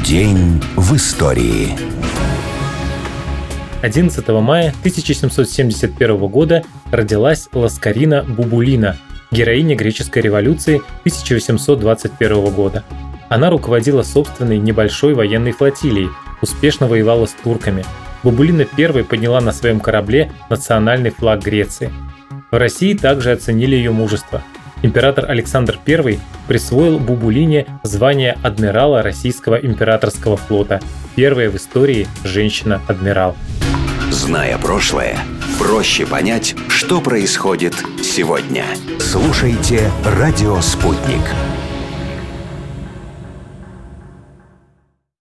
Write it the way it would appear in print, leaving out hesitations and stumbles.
День в истории. 11 мая 1771 года родилась Ласкарина Бубулина, героиня греческой революции 1821 года. Она руководила собственной небольшой военной флотилией, успешно воевала с турками. Бубулина первой подняла на своем корабле национальный флаг Греции. В России также оценили ее мужество. Император Александр I присвоил Бубулине звание адмирала Российского императорского флота. Первая в истории женщина-адмирал. Зная прошлое, проще понять, что происходит сегодня. Слушайте «Радио Спутник».